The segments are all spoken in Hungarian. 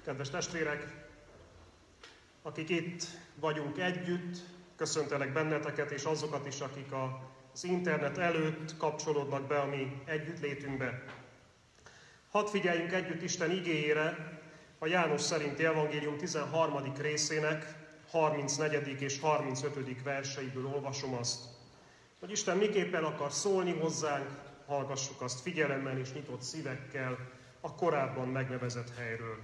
Kedves testvérek, akik itt vagyunk együtt, köszöntelek benneteket, és azokat is, akik az internet előtt kapcsolódnak be a mi együttlétünkbe. Hadd figyeljünk együtt Isten igéjére, a János szerinti evangélium 13. részének 34. és 35. verseiből olvasom azt, hogy Isten miképpen akar szólni hozzánk, hallgassuk azt figyelemmel és nyitott szívekkel a korábban megnevezett helyről.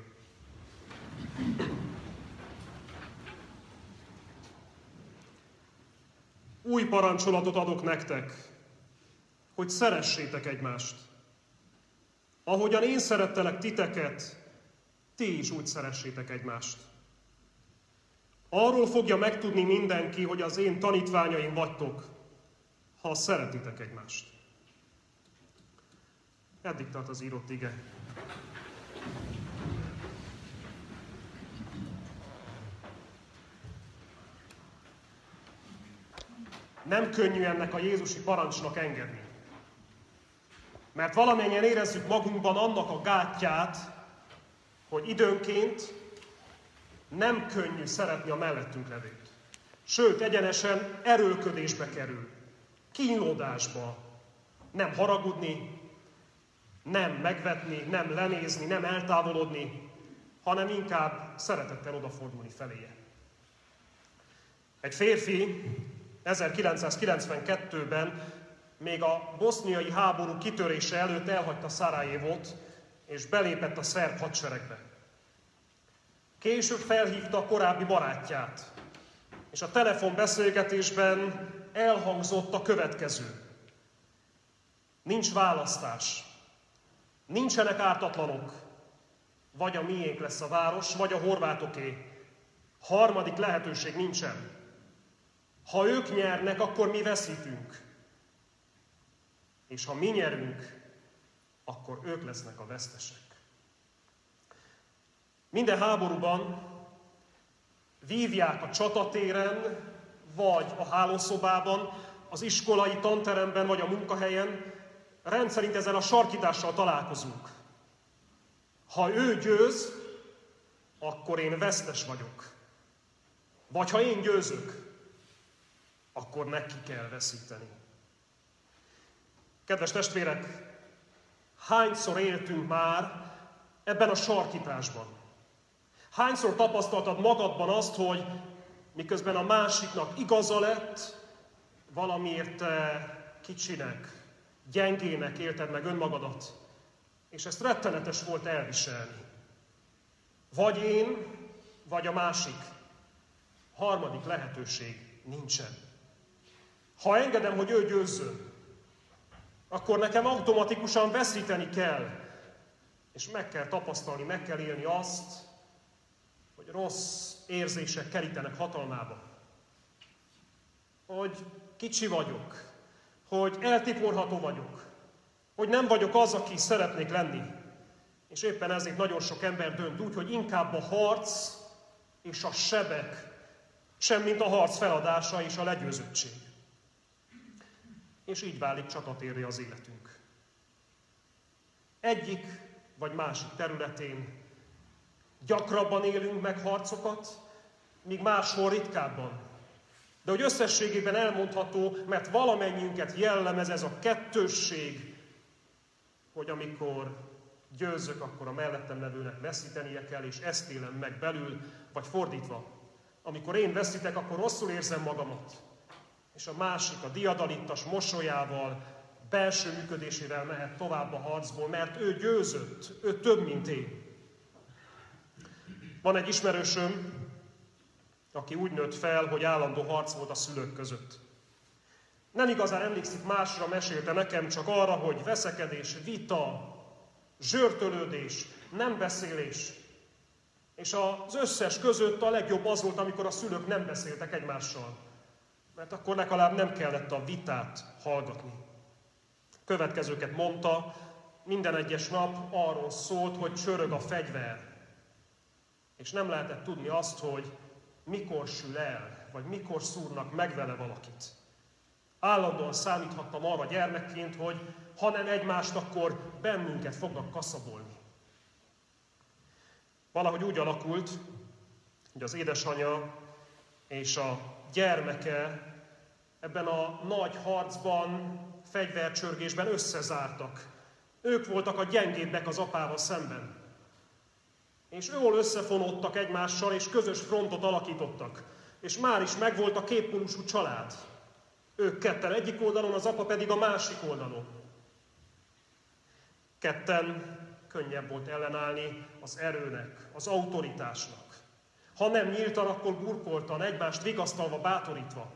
Új parancsolatot adok nektek, hogy szeressétek egymást. Ahogyan én szerettelek titeket, ti is úgy szeressétek egymást. Arról fogja megtudni mindenki, hogy az én tanítványaim vagytok, ha szeretitek egymást. Eddig tart az írott ige. Nem könnyű ennek a jézusi parancsnak engedni. Mert valamennyien érezzük magunkban annak a gátját, hogy időnként nem könnyű szeretni a mellettünk levőt. Sőt, egyenesen erőlködésbe kerül, kínlódásba. Nem haragudni, nem megvetni, nem lenézni, nem eltávolodni, hanem inkább szeretettel odafordulni feléje. Egy férfi 1992-ben még a boszniai háború kitörése előtt elhagyta Szarajevót, és belépett a szerb hadseregbe. Később felhívta a korábbi barátját, és a telefonbeszélgetésben elhangzott a következő. Nincs választás, nincsenek ártatlanok, vagy a miénk lesz a város, vagy a horvátoké. Harmadik lehetőség nincsen. Ha ők nyernek, akkor mi veszítünk. És ha mi nyerünk, akkor ők lesznek a vesztesek. Minden háborúban vívják a csatatéren, vagy a hálószobában, az iskolai tanteremben, vagy a munkahelyen, rendszerint ezzel a sarkítással találkozunk. Ha ő győz, akkor én vesztes vagyok. Vagy ha én győzök, akkor neki kell veszíteni. Kedves testvérek, hányszor éltünk már ebben a sarkításban? Hányszor tapasztaltad magadban azt, hogy miközben a másiknak igaza lett, valamiért te kicsinek, gyengének élted meg önmagadat, és ezt rettenetes volt elviselni. Vagy én, vagy a másik. Harmadik lehetőség nincsen. Ha engedem, hogy ő győzzön, akkor nekem automatikusan veszíteni kell, és meg kell tapasztalni, meg kell élni azt, hogy rossz érzések kerítenek hatalmába. Hogy kicsi vagyok, hogy eltiporható vagyok, hogy nem vagyok az, aki szeretnék lenni. És éppen ezért nagyon sok ember dönt úgy, hogy inkább a harc és a sebek, semmint a harc feladása és a legyőzöttség. És így válik csatatérré az életünk. Egyik vagy másik területén gyakrabban élünk meg harcokat, míg máshol ritkábban. De hogy összességében elmondható, mert valamennyiünket jellemez ez a kettősség, hogy amikor győzök, akkor a mellettem levőnek veszítenie kell, és ezt élem meg belül, vagy fordítva. Amikor én veszítek, akkor rosszul érzem magamat. És a másik a diadalittas mosolyával, belső működésével mehet tovább a harcból, mert ő győzött, ő több, mint én. Van egy ismerősöm, aki úgy nőtt fel, hogy állandó harc volt a szülők között. Nem igazán emlékszik másra, mesélte nekem, csak arra, hogy veszekedés, vita, zsörtölődés, nem beszélés. És az összes között a legjobb az volt, amikor a szülők nem beszéltek egymással. Mert akkor legalább nem kellett a vitát hallgatni. Következőket mondta, minden egyes nap arról szólt, hogy csörög a fegyver. És nem lehetett tudni azt, hogy mikor sül el, vagy mikor szúrnak meg vele valakit. Állandóan számíthattam arra gyermekként, hogy ha nem egymást, akkor bennünket fognak kaszabolni. Valahogy úgy alakult, hogy az édesanyja és a gyermeke ebben a nagy harcban, fegyvercsörgésben összezártak. Ők voltak a gyengébbek az apával szemben. És jól összefonódtak egymással, és közös frontot alakítottak. És már is megvolt a kétpólusú család. Ők ketten egyik oldalon, az apa pedig a másik oldalon. Ketten könnyebb volt ellenállni az erőnek, az autoritásnak. Ha nem nyíltan, akkor burkoltan, egymást vigasztalva, bátorítva.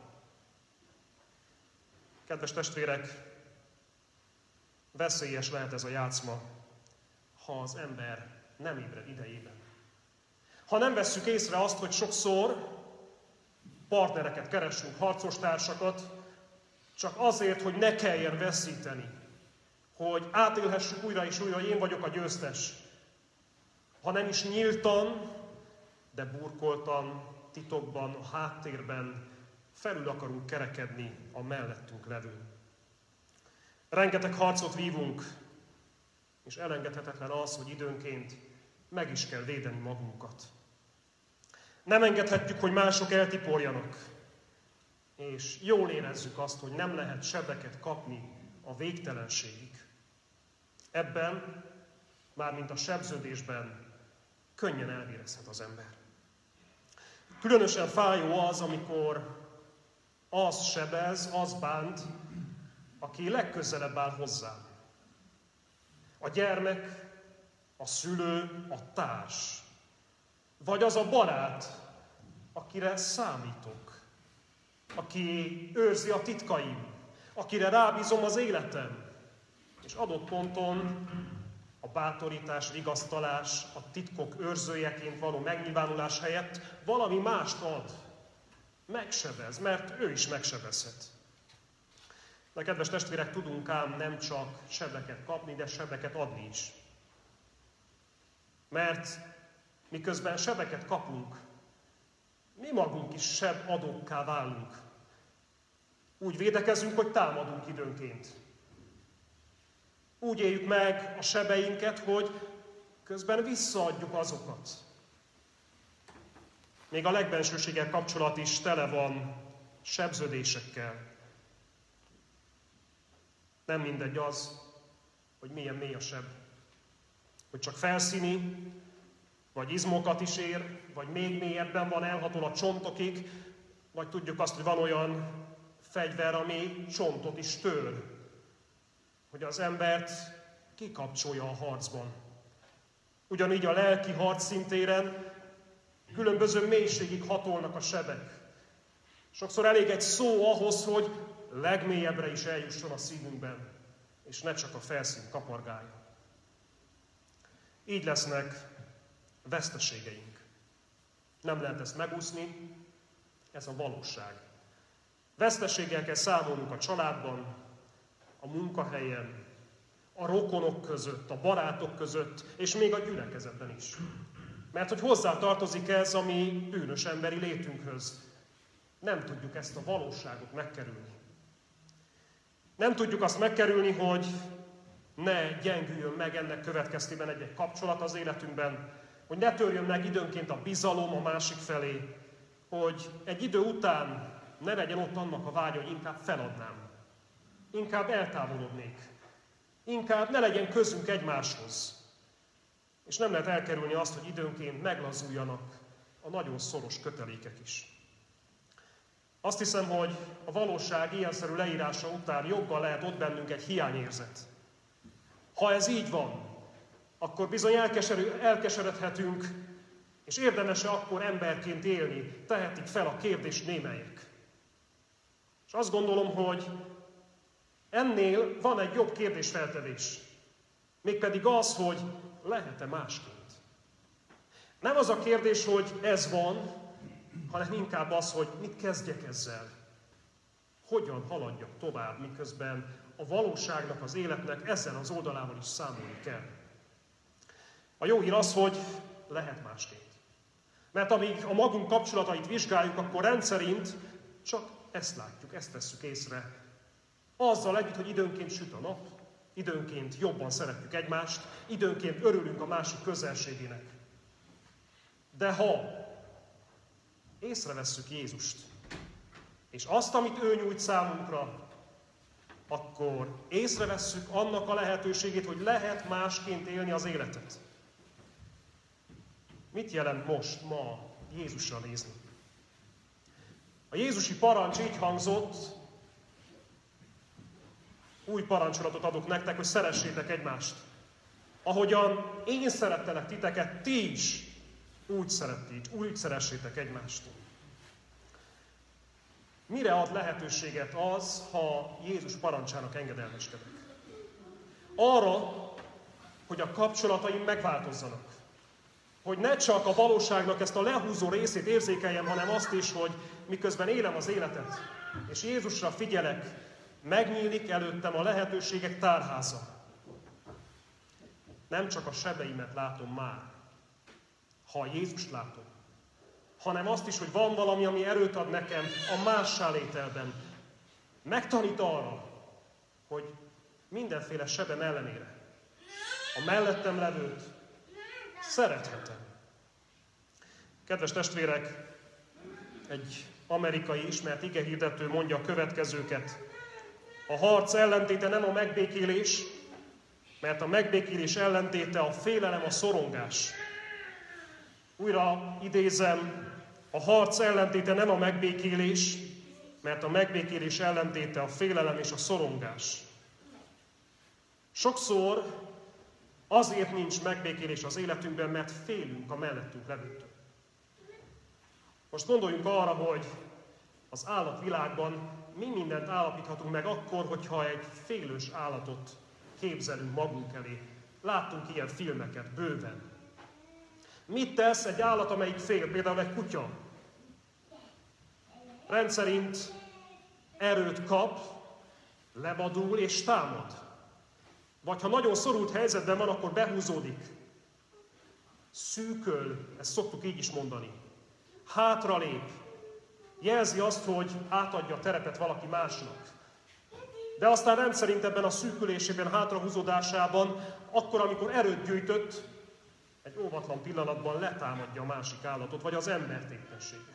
Kedves testvérek, veszélyes lehet ez a játszma, ha az ember nem ébred idejében. Ha nem vesszük észre azt, hogy sokszor partnereket keresünk, harcostársakat, csak azért, hogy ne kelljen veszíteni, hogy átélhessük újra és újra, hogy én vagyok a győztes. Ha nem is nyíltan, de burkoltan, titokban, a háttérben felül akarunk kerekedni a mellettünk levő. Rengeteg harcot vívunk, és elengedhetetlen az, hogy időnként meg is kell védeni magunkat. Nem engedhetjük, hogy mások eltiporjanak, és jól érezzük azt, hogy nem lehet sebeket kapni a végtelenségig. Ebben, mármint a sebződésben, könnyen elvérezhet az ember. Különösen fájó az, amikor az sebez, az bánt, aki legközelebb áll hozzám. A gyermek, a szülő, a társ. Vagy az a barát, akire számítok. Aki őrzi a titkaim, akire rábízom az életem. És adott ponton a bátorítás, vigasztalás, a titkok őrzőjeként való megnyilvánulás helyett valami mást ad. Megsebez, mert ő is megsebezhet. De kedves testvérek, tudunk ám nem csak sebeket kapni, de sebeket adni is. Mert miközben sebeket kapunk, mi magunk is sebadókká válunk. Úgy védekezünk, hogy támadunk időnként. Úgy éljük meg a sebeinket, hogy közben visszaadjuk azokat. Még a legbensőséggel kapcsolat is tele van sebződésekkel. Nem mindegy az, hogy milyen mély a seb. Hogy csak felszíni, vagy izmokat is ér, vagy még mélyebben van, elhatol a csontokig, vagy tudjuk azt, hogy van olyan fegyver, ami csontot is tör, hogy az embert kikapcsolja a harcban. Ugyanígy a lelki harc szintéren különböző mélységig hatolnak a sebek. Sokszor elég egy szó ahhoz, hogy legmélyebbre is eljusson a szívünkben, és ne csak a felszín kapargálja. Így lesznek veszteségeink. Nem lehet ezt megúszni, ez a valóság. Veszteséggel kell számolnunk a családban, a munkahelyen, a rokonok között, a barátok között, és még a gyülekezetben is. Mert hogy hozzá tartozik ez a mi bűnös emberi létünkhöz. Nem tudjuk ezt a valóságot megkerülni. Nem tudjuk azt megkerülni, hogy ne gyengüljön meg ennek következtében egy kapcsolat az életünkben, hogy ne törjön meg időnként a bizalom a másik felé, hogy egy idő után ne legyen ott annak a vágya, hogy inkább feladnám, inkább eltávolodnék, inkább ne legyen közünk egymáshoz. És nem lehet elkerülni azt, hogy időnként meglazuljanak a nagyon szoros kötelékek is. Azt hiszem, hogy a valóság ilyenszerű leírása után joggal lehet ott bennünk egy hiányérzet. Ha ez így van, akkor bizony elkeseredhetünk, és érdemes-e akkor emberként élni, tehetik fel a kérdést némelyek. És azt gondolom, hogy ennél van egy jobb kérdésfeltevés. Mégpedig az, hogy lehet-e másként. Nem az a kérdés, hogy ez van, hanem inkább az, hogy mit kezdjek ezzel. Hogyan haladjak tovább, miközben a valóságnak, az életnek ezzel az oldalával is számolni kell. A jó hír az, hogy lehet másként. Mert amíg a magunk kapcsolatait vizsgáljuk, akkor rendszerint csak ezt látjuk, ezt vesszük észre. Azzal együtt, hogy időnként süt a nap, időnként jobban szeretjük egymást, időnként örülünk a másik közelségének. De ha észrevesszük Jézust, és azt, amit ő nyújt számunkra, akkor észrevesszük annak a lehetőségét, hogy lehet másként élni az életet. Mit jelent most, ma Jézusra nézni? A jézusi parancs így hangzott: új parancsolatot adok nektek, hogy szeressétek egymást. Ahogyan én szerettelek titeket, ti is úgy szeressétek egymást. Mire ad lehetőséget az, ha Jézus parancsának engedelmeskedek? Arra, hogy a kapcsolataim megváltozzanak. Hogy ne csak a valóságnak ezt a lehúzó részét érzékeljem, hanem azt is, hogy miközben élem az életet, és Jézusra figyelek, megnyílik előttem a lehetőségek tárháza. Nem csak a sebeimet látom már, ha Jézust látom, hanem azt is, hogy van valami, ami erőt ad nekem a mássá lételben. Megtanít arra, hogy mindenféle sebem ellenére a mellettem levőt szerethetem. Kedves testvérek, egy amerikai ismert igehirdető mondja a következőket: a harc ellentéte nem a megbékélés, mert a megbékélés ellentéte a félelem, a szorongás. Újra idézem, a harc ellentéte nem a megbékélés, mert a megbékélés ellentéte a félelem és a szorongás. Sokszor azért nincs megbékélés az életünkben, mert félünk a mellettünk levőtől. Most gondoljunk arra, hogy az állatvilágban mi mindent állapíthatunk meg akkor, hogyha egy félős állatot képzelünk magunk elé. Láttunk ilyen filmeket bőven. Mit tesz egy állat, amelyik fél, például egy kutya? Rendszerint erőt kap, levadul és támad. Vagy ha nagyon szorult helyzetben van, akkor behúzódik. Szűköl, ezt szoktuk így is mondani. Hátralép. Jelzi azt, hogy átadja a terepet valaki másnak. De aztán rendszerint ebben a szűkülésében, hátrahúzódásában, akkor, amikor erőt gyűjtött, egy óvatlan pillanatban letámadja a másik állatot, vagy az embert éppenséggel.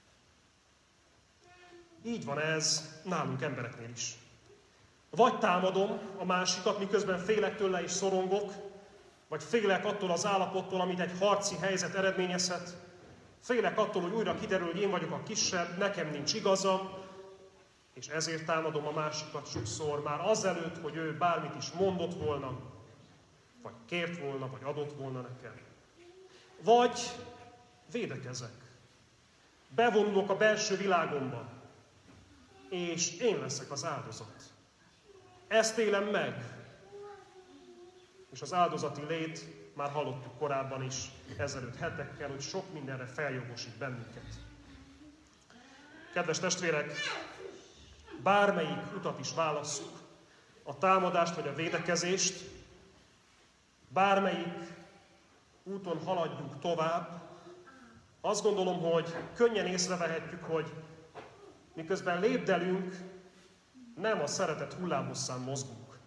Így van ez nálunk embereknél is. Vagy támadom a másikat, miközben félek tőle és szorongok, vagy félek attól az állapottól, amit egy harci helyzet eredményezhet, félek attól, hogy újra kiderül, hogy én vagyok a kisebb, nekem nincs igazam, és ezért támadom a másikat sokszor már azelőtt, hogy ő bármit is mondott volna, vagy kért volna, vagy adott volna nekem. Vagy védekezek. Bevonulok a belső világomba, és én leszek az áldozat. Ezt élem meg. És az áldozati lét, már hallottuk korábban is, ezelőtt hetekkel, hogy sok mindenre feljogosít bennünket. Kedves testvérek, bármelyik utat is válasszuk, a támadást vagy a védekezést, bármelyik úton haladjuk tovább, azt gondolom, hogy könnyen észrevehetjük, hogy miközben lépdelünk, nem a szeretet hullámhosszán mozgunk.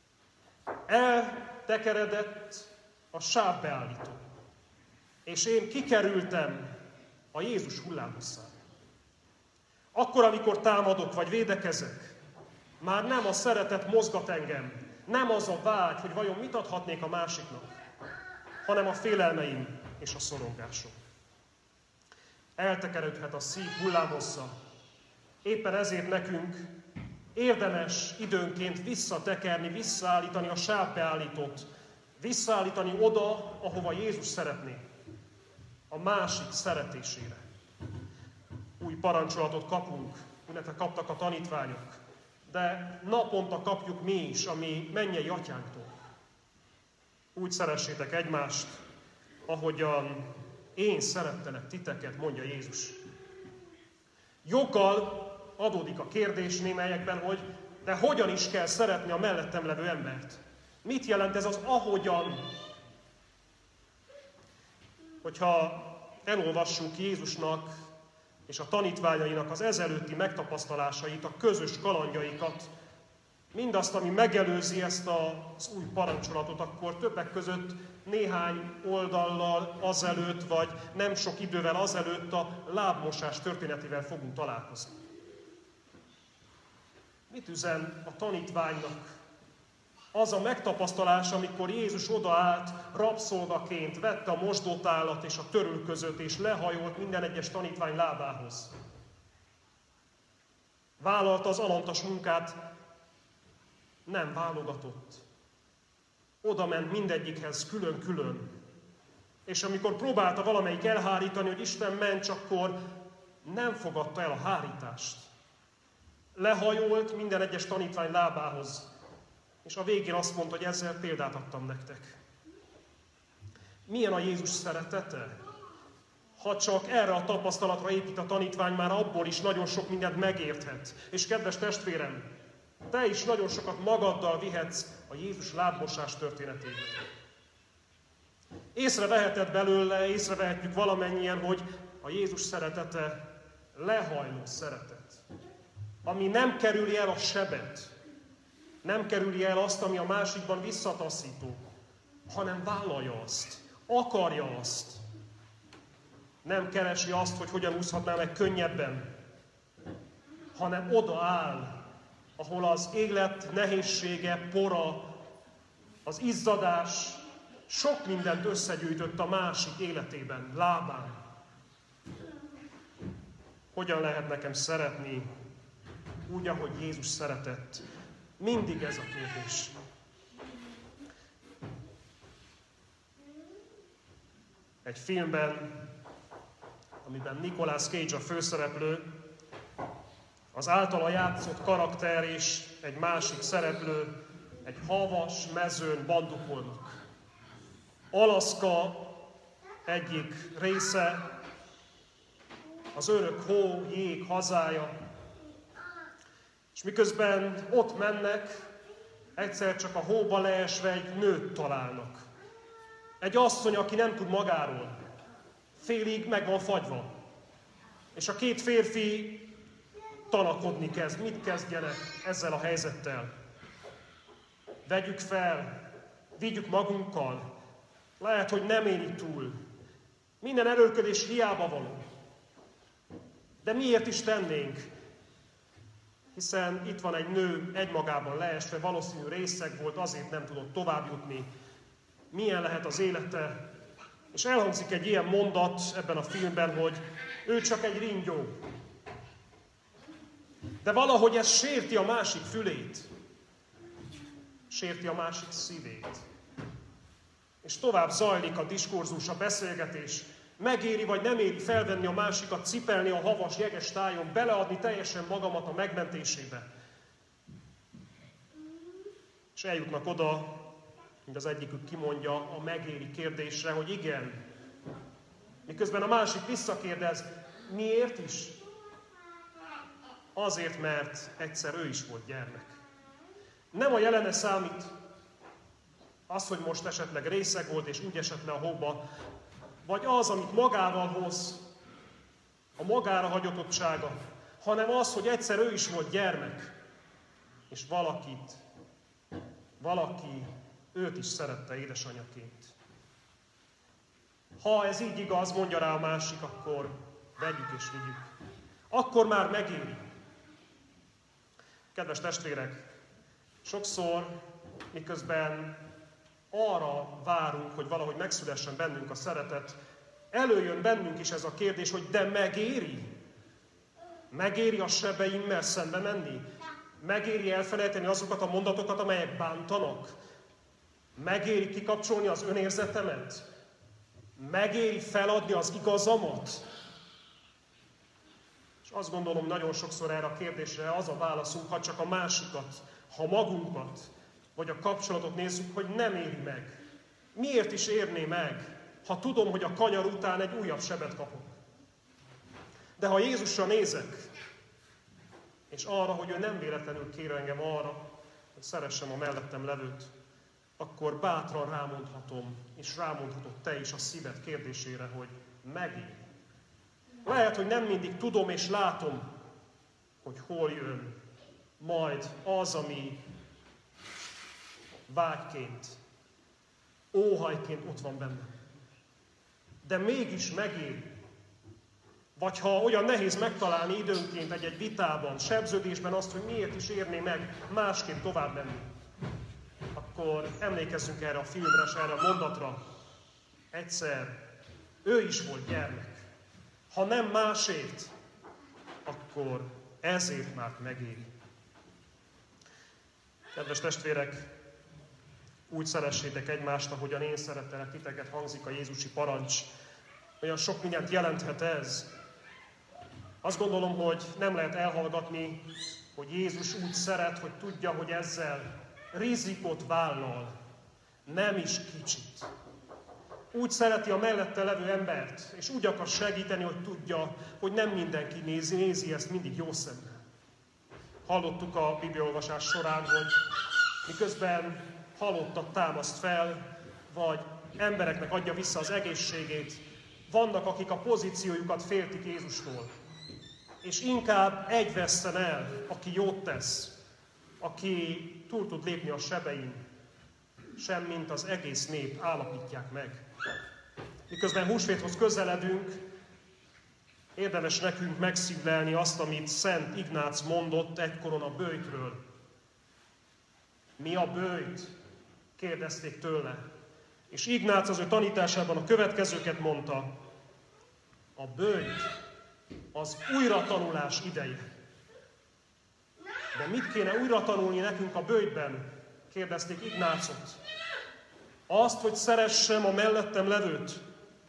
Eltekeredett a sávbeállító, és én kikerültem a Jézus hullámhosszán. Akkor, amikor támadok vagy védekezek, már nem a szeretet mozgat engem, nem az a vágy, hogy vajon mit adhatnék a másiknak, hanem a félelmeim és a szorongásom. Eltekeredhet a szív hullámhossza. Éppen ezért nekünk érdemes időnként visszatekerni, visszaállítani a sávbeállítót, visszaállítani oda, ahova Jézus szeretné, a másik szeretésére. Új parancsolatot kapunk, illetve kaptak a tanítványok, de naponta kapjuk mi is, ami mennyei atyánktól. Úgy szeressétek egymást, ahogyan én szerettelek titeket, mondja Jézus. Joggal adódik a kérdés némelyekben, hogy de hogyan is kell szeretni a mellettem levő embert? Mit jelent ez az ahogyan? Hogyha elolvassuk Jézusnak és a tanítványainak az ezelőtti megtapasztalásait, a közös kalandjaikat, mindazt, ami megelőzi ezt az új parancsolatot, akkor többek között néhány oldallal azelőtt, vagy nem sok idővel azelőtt a lábmosás történetével fogunk találkozni. Mit üzen a tanítványnak az a megtapasztalás, amikor Jézus odaállt rabszolgaként, vette a mosdótálat és a törülközőt, és lehajolt minden egyes tanítvány lábához? Vállalta az alantas munkát, nem válogatott. Oda ment mindegyikhez külön-külön. És amikor próbálta valamelyik elhárítani, hogy Isten ments, akkor nem fogadta el a hárítást. Lehajolt minden egyes tanítvány lábához. És a végén azt mondta, hogy ezzel példát adtam nektek. Milyen a Jézus szeretete? Ha csak erre a tapasztalatra épít a tanítvány, már abból is nagyon sok mindent megérthet. És kedves testvérem, te is nagyon sokat magaddal vihetsz a Jézus lábmosás történetéből. Észreveheted belőle, észrevehetjük valamennyien, hogy a Jézus szeretete lehajló szeretet. Ami nem kerüli el a sebet, nem kerüli el azt, ami a másikban visszataszító, hanem vállalja azt, akarja azt. Nem keresi azt, hogy hogyan úszhatná meg könnyebben, hanem odaáll, ahol az élet nehézsége, pora, az izzadás sok mindent összegyűjtött a másik életében, lábán. Hogyan lehet nekem szeretni úgy, ahogy Jézus szeretett? Mindig ez a kérdés. Egy filmben, amiben Nicolas Cage a főszereplő, az általa játszott karakter és egy másik szereplő egy havas mezőn bandukolnak. Alaszka egyik része, az örök hó, jég hazája, és miközben ott mennek, egyszer csak a hóba leesve egy nőt találnak. Egy asszony, aki nem tud magáról. Félig meg van fagyva. És a két férfi tanakodni kezd. Mit kezdjenek ezzel a helyzettel? Vegyük fel, vigyük magunkkal. Lehet, hogy nem éli túl. Minden erőlködés hiába való. De miért is tennénk? Hiszen itt van egy nő egymagában leesve, valószínű részeg volt, azért nem tudott tovább jutni. Milyen lehet az élete? És elhangzik egy ilyen mondat ebben a filmben, hogy ő csak egy ringyó. De valahogy ez sérti a másik fülét. Sérti a másik szívét. És tovább zajlik a diskurzus, a beszélgetés. Megéri vagy nem éri felvenni a másikat, cipelni a havas, jeges tájon, beleadni teljesen magamat a megmentésébe. És eljutnak oda, mint az egyikük kimondja a megéri kérdésre, hogy igen. Miközben a másik visszakérdez, miért is? Azért, mert egyszer ő is volt gyermek. Nem a jelene számít, az, hogy most esetleg részeg volt és úgy esett le a hóba, vagy az, amit magával hoz, a magára hagyatottsága, hanem az, hogy egyszer ő is volt gyermek, és valaki őt is szerette édesanyaként. Ha ez így igaz, mondja rá a másik, akkor vegyük és vigyük. Akkor már megéri. Kedves testvérek, sokszor, miközben arra várunk, hogy valahogy megszülessen bennünk a szeretet, előjön bennünk is ez a kérdés, hogy de megéri? Megéri a sebeimmel szembe menni? Megéri elfelejteni azokat a mondatokat, amelyek bántanak? Megéri kikapcsolni az önérzetemet? Megéri feladni az igazamat? És azt gondolom, nagyon sokszor erre a kérdésre az a válaszunk, ha csak a másikat, ha magunkat, vagy a kapcsolatot nézzük, hogy nem éri meg. Miért is érné meg, ha tudom, hogy a kanyar után egy újabb sebet kapok? De ha Jézusra nézek, és arra, hogy ő nem véletlenül kér engem arra, hogy szeressem a mellettem levőt, akkor bátran rámondhatom, és rámondhatod te is a szíved kérdésére, hogy megéri. Lehet, hogy nem mindig tudom és látom, hogy hol jön majd az, ami vágyként, óhajként ott van bennem. De mégis megéri. Vagy ha olyan nehéz megtalálni időnként egy vitában, sebződésben azt, hogy miért is érné meg másképp tovább menni, akkor emlékezzünk erre a filmre, és erre a mondatra. Egyszer ő is volt gyermek. Ha nem másért, akkor ezért már megéri. Kedves testvérek, úgy szeressétek egymást, ahogyan én szerettelek titeket, hangzik a jézusi parancs. Olyan sok mindent jelenthet ez. Azt gondolom, hogy nem lehet elhallgatni, hogy Jézus úgy szeret, hogy tudja, hogy ezzel rizikot vállal, nem is kicsit. Úgy szereti a mellette levő embert, és úgy akar segíteni, hogy tudja, hogy nem mindenki nézi ezt mindig jó szemmel. Hallottuk a bibliaolvasás során, hogy miközben halottat támaszt fel, vagy embereknek adja vissza az egészségét, vannak, akik a pozíciójukat féltik Jézustól. És inkább egy vesszen el, aki jót tesz, aki túl tud lépni a sebein, semmint az egész nép állapítják meg. Miközben húsvéthoz közeledünk, érdemes nekünk megszívlelni azt, amit Szent Ignác mondott egykoron a böjtről. Mi a böjt? Kérdezték tőle. És Ignác az ő tanításában a következőket mondta. A böjt az újratanulás ideje. De mit kéne újra tanulni nekünk a böjtben? Kérdezték Ignácot. Azt, hogy szeressem a mellettem levőt.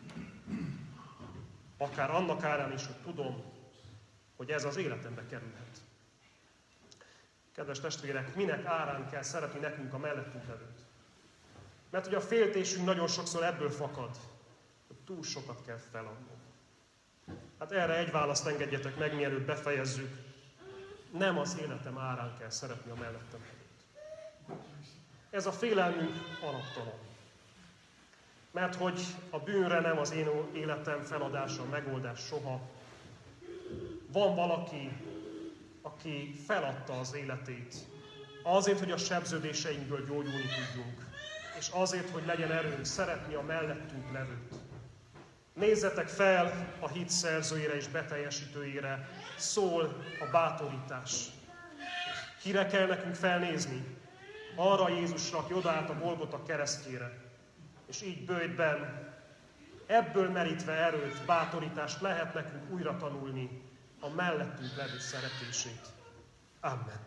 Akár annak árán is, hogy tudom, hogy ez az életembe kerülhet. Kedves testvérek, minek árán kell szeretni nekünk a mellettünk levőt? Mert hogy a féltésünk nagyon sokszor ebből fakad, hogy túl sokat kell feladnom. Hát erre egy választ engedjetek meg, mielőtt befejezzük. Nem az életem árán kell szeretni a mellettem levőt. Ez a félelmünk alaptalan. Mert hogy a bűnre nem az én életem feladása, a megoldás soha. Van valaki, aki feladta az életét azért, hogy a sebződéseinkből gyógyulni tudjunk, és azért, hogy legyen erőnk szeretni a mellettünk levőt. Nézzetek fel a hit szerzőjére és beteljesítőjére, szól a bátorítás. Kire kell nekünk felnézni? Arra Jézusra, aki odaállt a Golgota keresztjére. És így böjtben, ebből merítve erőt, bátorítást lehet nekünk újra tanulni a mellettünk levő szeretését. Amen.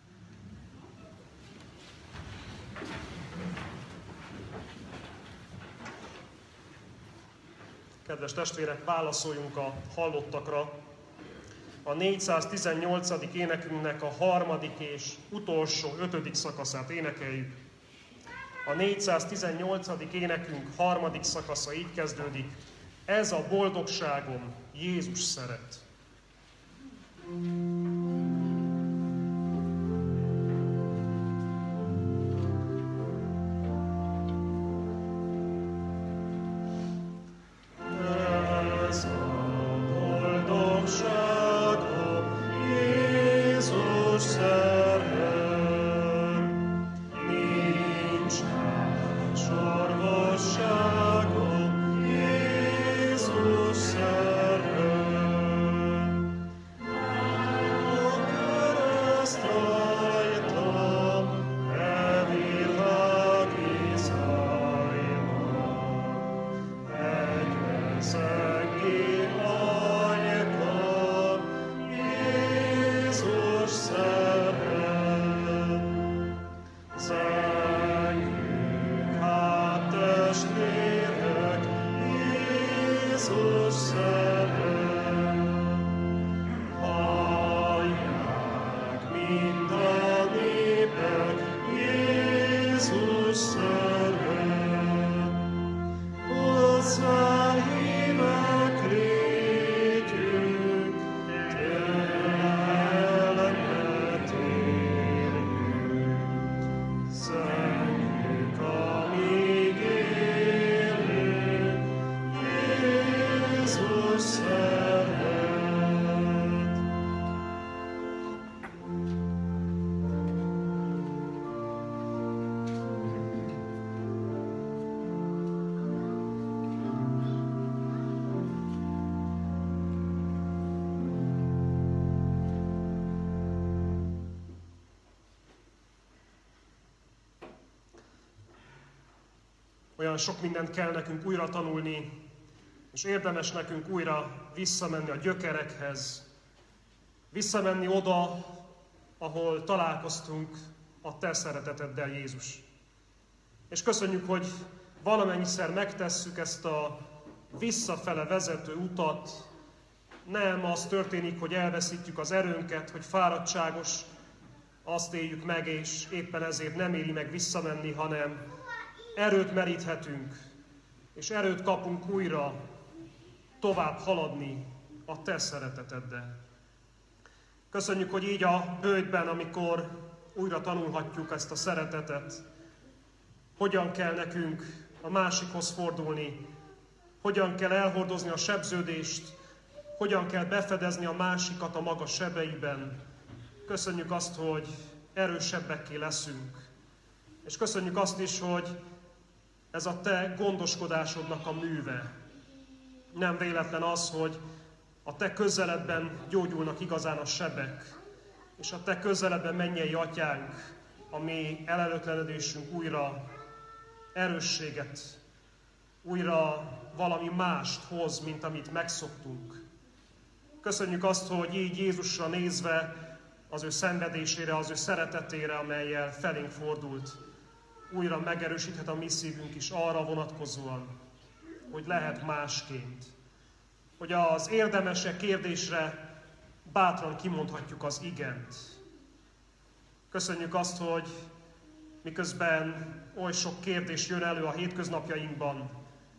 Kedves testvérek, válaszoljunk a hallottakra. A 418. énekünknek a 3. és utolsó 5. szakaszát énekeljük. A 418. énekünk 3. szakasza így kezdődik. Ez a boldogságom, Jézus szeret. Jézus olyan sok mindent kell nekünk újra tanulni, és érdemes nekünk újra visszamenni a gyökerekhez, visszamenni oda, ahol találkoztunk a Te szereteteddel, Jézus. És köszönjük, hogy valamennyiszer megtesszük ezt a visszafele vezető utat. Nem az történik, hogy elveszítjük az erőnket, hogy fáradtságos, azt éljük meg, és éppen ezért nem éri meg visszamenni, hanem erőt meríthetünk, és erőt kapunk újra tovább haladni a Te szereteteddel. Köszönjük, hogy így a bőjtben, amikor újra tanulhatjuk ezt a szeretetet, hogyan kell nekünk a másikhoz fordulni, hogyan kell elhordozni a sebződést, hogyan kell befedezni a másikat a maga sebeiben. Köszönjük azt, hogy erősebbekké leszünk. És köszönjük azt is, hogy ez a Te gondoskodásodnak a műve. Nem véletlen az, hogy a Te közeledben gyógyulnak igazán a sebek, és a Te közeledben mennyei Atyánk, a mi elelőtlenedésünk újra erősséget, újra valami mást hoz, mint amit megszoktunk. Köszönjük azt, hogy így Jézusra nézve, az ő szenvedésére, az ő szeretetére, amellyel felénk fordult, újra megerősíthet a mi szívünk is arra vonatkozóan, hogy lehet másként. Hogy az érdemesek kérdésre bátran kimondhatjuk az igent. Köszönjük azt, hogy miközben oly sok kérdés jön elő a hétköznapjainkban,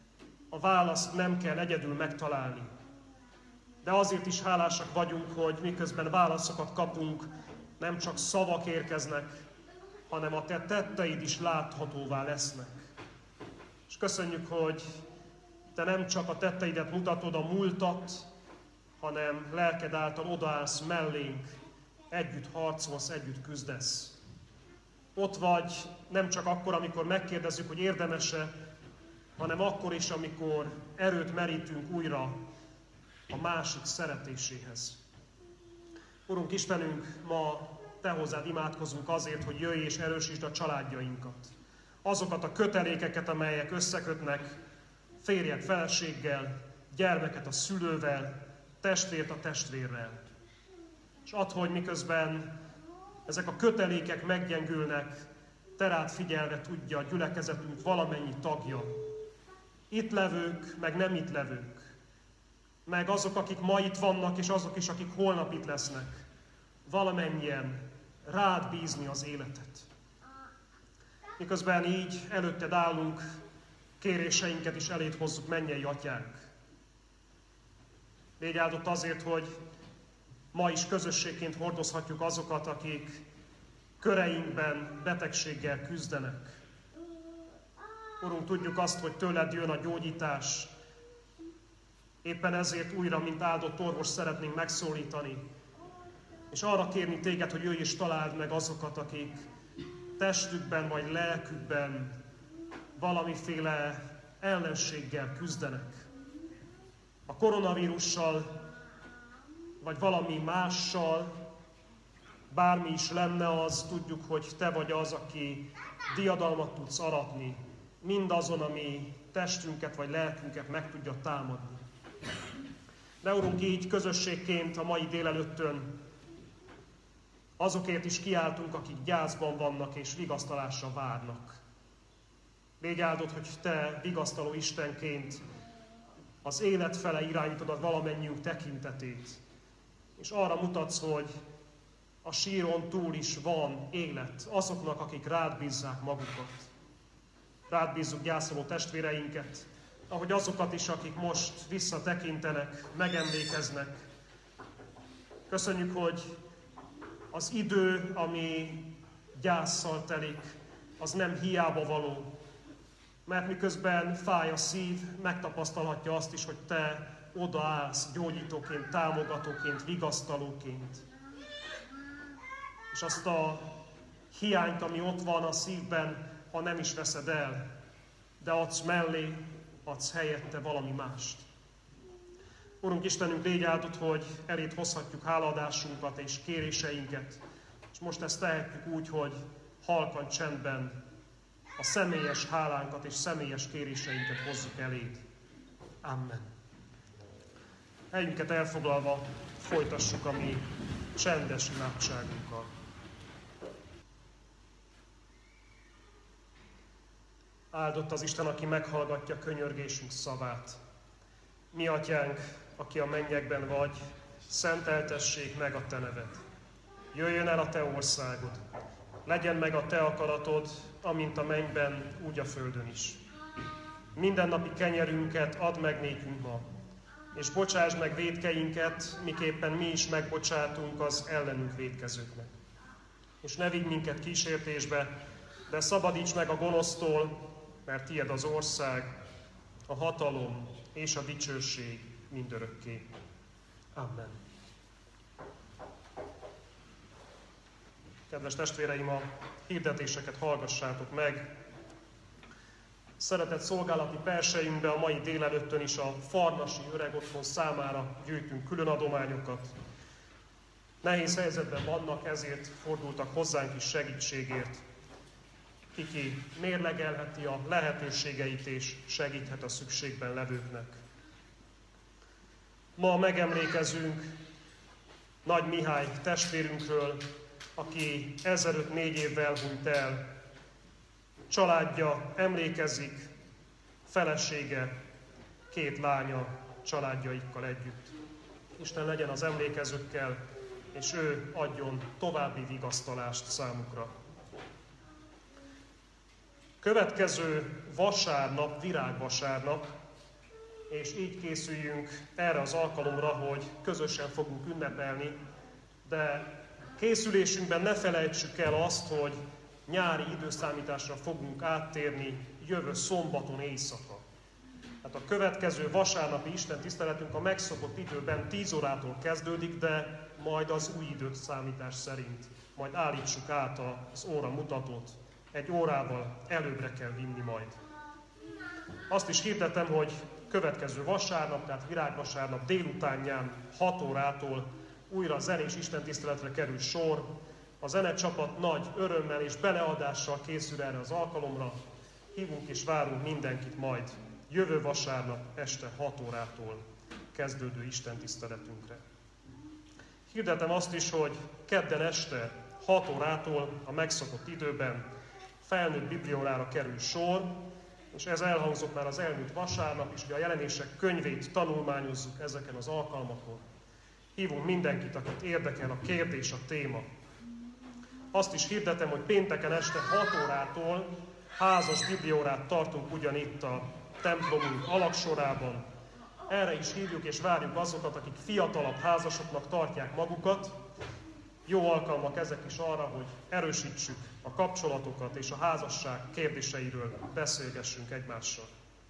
a választ nem kell egyedül megtalálni. De azért is hálásak vagyunk, hogy miközben válaszokat kapunk, nem csak szavak érkeznek, hanem a Te tetteid is láthatóvá lesznek. És köszönjük, hogy Te nem csak a tetteidet mutatod, a múltat, hanem lelked által odaállsz mellénk, együtt harcolsz, együtt küzdesz. Ott vagy nem csak akkor, amikor megkérdezzük, hogy érdemes-e, hanem akkor is, amikor erőt merítünk újra a másik szeretéséhez. Urunk Istenünk, ma Te hozzád imádkozunk azért, hogy jöjj és erősítsd a családjainkat. Azokat a kötelékeket, amelyek összekötnek férjet feleséggel, gyermeket a szülővel, testvért a testvérrel. És add, hogy miközben ezek a kötelékek meggyengülnek, Te rád figyelve tudja a gyülekezetünk valamennyi tagja. Itt levők, meg nem itt levők. Meg azok, akik ma itt vannak, és azok is, akik holnap itt lesznek. Valamennyien rád bízni az életet. Miközben így előtted állunk, kéréseinket is eléd hozzuk, mennyei Atyánk. Légy áldott azért, hogy ma is közösségként hordozhatjuk azokat, akik köreinkben betegséggel küzdenek. Urunk, tudjuk azt, hogy tőled jön a gyógyítás. Éppen ezért újra, mint áldott orvos szeretnénk megszólítani, és arra kérni téged, hogy jöjj és találd meg azokat, akik testükben vagy lelkükben valamiféle ellenséggel küzdenek. A koronavírussal, vagy valami mással, bármi is lenne az, tudjuk, hogy Te vagy az, aki diadalmat tudsz aratni, mindazon, ami testünket vagy lelkünket meg tudja támadni. De Urunk, így közösségként a mai délelőttön azokért is kiáltunk, akik gyászban vannak és vigasztalásra várnak. Légy áldott, hogy Te vigasztaló Istenként az élet fele irányítod a valamennyiünk tekintetét, és arra mutatsz, hogy a síron túl is van élet azoknak, akik rád bízzák magukat. Rád bízzuk gyászoló testvéreinket, ahogy azokat is, akik most visszatekintenek, megemlékeznek. Köszönjük, hogy az idő, ami gyásszal telik, az nem hiába való, mert miközben fáj a szív, megtapasztalhatja azt is, hogy Te odaállsz gyógyítóként, támogatóként, vigasztalóként. És azt a hiányt, ami ott van a szívben, ha nem is veszed el, de adsz mellé, adsz helyette valami mást. Urunk Istenünk, légy áldott, hogy eléd hozhatjuk hálaadásunkat és kéréseinket, és most ezt tehetjük úgy, hogy halkan csendben a személyes hálánkat és személyes kéréseinket hozzuk eléd. Amen. Helyünket elfoglalva folytassuk a mi csendes imádságunkkal. Áldott az Isten, aki meghallgatja könyörgésünk szavát. Mi atyánk, aki a mennyekben vagy, szenteltessék meg a te neved. Jöjjön el a te országod. Legyen meg a te akaratod, amint a mennyben, úgy a földön is. Mindennapi kenyerünket add meg nékünk ma, és bocsásd meg vétkeinket, miképpen mi is megbocsátunk az ellenünk vétkezőknek. És ne vigy minket kísértésbe, de szabadíts meg a gonosztól, mert tied az ország, a hatalom és a dicsőség mindörökké. Amen. Kedves testvéreim, a hirdetéseket hallgassátok meg. Szeretett szolgálati perseinkbe a mai délelőttön is a Farnasi Öregotthon számára gyűjtünk külön adományokat. Nehéz helyzetben vannak, ezért fordultak hozzánk is segítségért. Ki mérlegelheti a lehetőségeit és segíthet a szükségben levőknek. Ma megemlékezünk Nagy Mihály testvérünkről, aki 1004 évvel hunyt el. Családja emlékezik, felesége, 2 lánya családjaikkal együtt. Isten legyen az emlékezőkkel, és ő adjon további vigasztalást számukra. Következő vasárnap, virágvasárnap, és így készüljünk erre az alkalomra, hogy közösen fogunk ünnepelni, de készülésünkben ne felejtsük el azt, hogy nyári időszámításra fogunk áttérni jövő szombaton éjszaka. Hát a következő vasárnapi istentiszteletünk a megszokott időben 10 órától kezdődik, de majd az új időszámítás szerint majd állítsuk át az óramutatót. 1 órával előbbre kell vinni majd. Azt is hirdetem, hogy következő vasárnap, tehát virágvasárnap délutánján 6 órától újra zenés istentiszteletre kerül sor. A zenecsapat nagy örömmel és beleadással készül erre az alkalomra. Hívunk és várunk mindenkit majd jövő vasárnap este 6 órától kezdődő istentiszteletünkre. Hirdetem azt is, hogy kedden este 6 órától a megszokott időben felnőtt bibliaórára kerül sor, és ez elhangzott már az elmúlt vasárnap is, hogy a jelenések könyvét tanulmányozzuk ezeken az alkalmakon. Hívunk mindenkit, akit érdekel a kérdés, a téma. Azt is hirdetem, hogy pénteken este 6 órától házas bibliaórát tartunk ugyanitt a templomunk alagsorában. Erre is hívjuk és várjuk azokat, akik fiatalabb házasoknak tartják magukat. Jó alkalmak ezek is arra, hogy erősítsük a kapcsolatokat és a házasság kérdéseiről beszélgessünk egymással.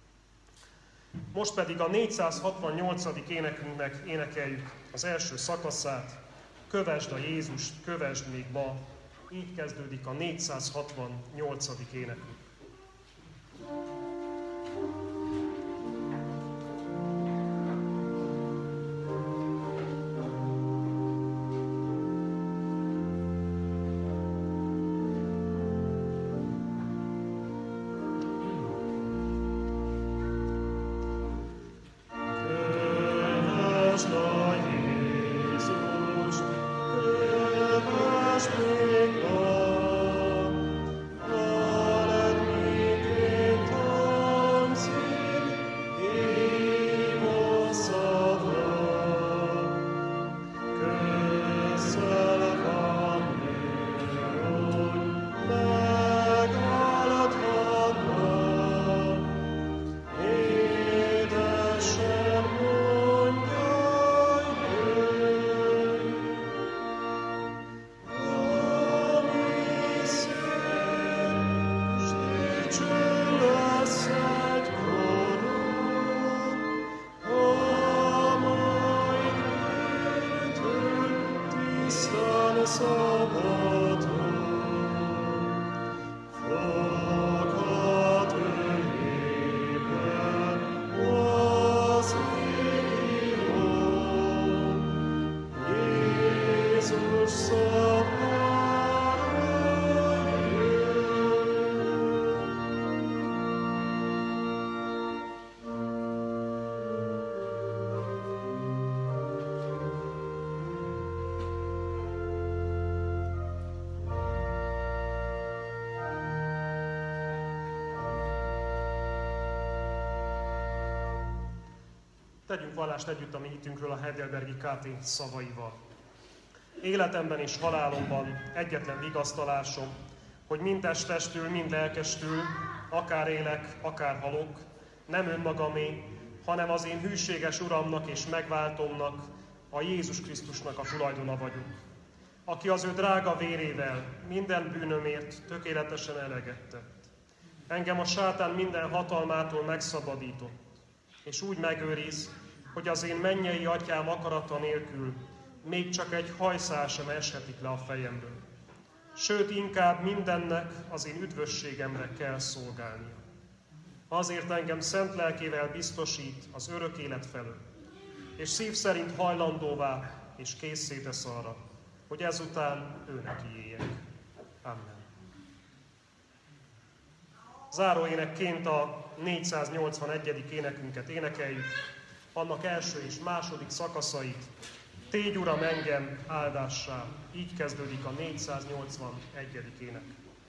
Most pedig a 468. énekünknek énekeljük az első szakaszát, Kövesd a Jézust, kövesd még ma. Így kezdődik a 468. énekünk. Kövesd Tegyünk vallást együtt a mi hitünkről a Heidelbergi KT szavaival. Életemben és halálomban egyetlen vigasztalásom, hogy mind testestül, mind lelkestül, akár élek, akár halok, nem önmagamé, hanem az én hűséges Uramnak és megváltomnak, a Jézus Krisztusnak a tulajdona vagyok, aki az ő drága vérével minden bűnömért tökéletesen eleget tett. Engem a sátán minden hatalmától megszabadított, és úgy megőriz, hogy az én mennyei atyám akarata nélkül még csak egy hajszál sem eshetik le a fejemről. Sőt, inkább mindennek az én üdvösségemre kell szolgálnia. Azért engem szent lelkével biztosít az örök élet felől, és szív szerint hajlandóvá és készé tesz arra, hogy ezután ő neki éljek. Amen. Záróénekként a 481. énekünket énekeljük, annak első és második szakaszait. Tégy, Uram, engem áldássá. Így kezdődik a 481. ének.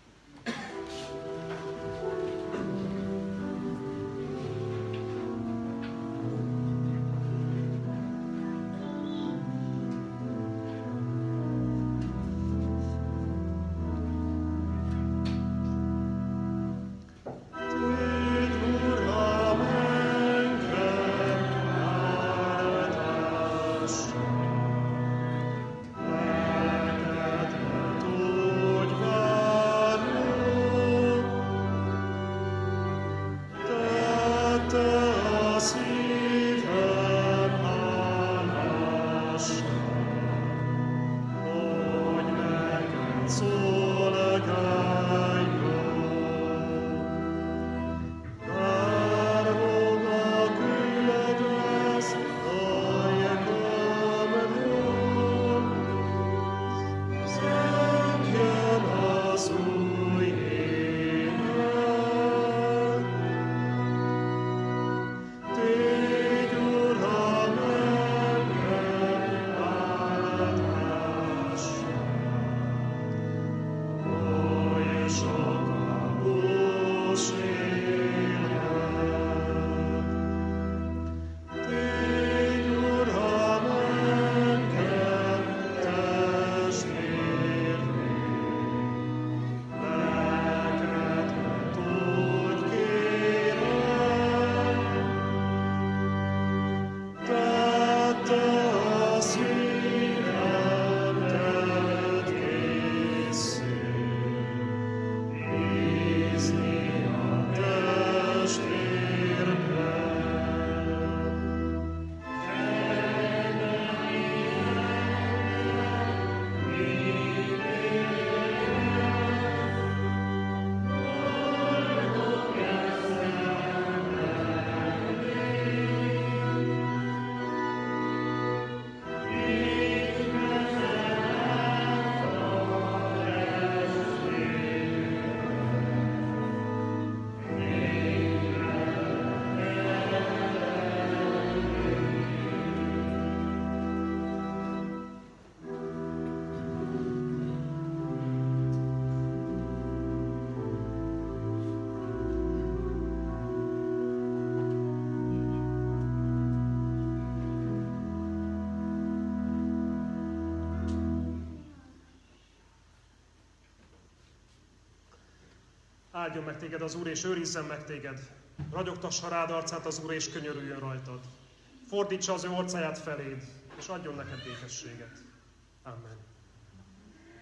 Áldjon meg téged az Úr, és őrizzen meg téged. Ragyogtassa rád arcát az Úr, és könyörüljön rajtad. Fordítsa az ő orcáját feléd, és adjon neked békességet. Amen.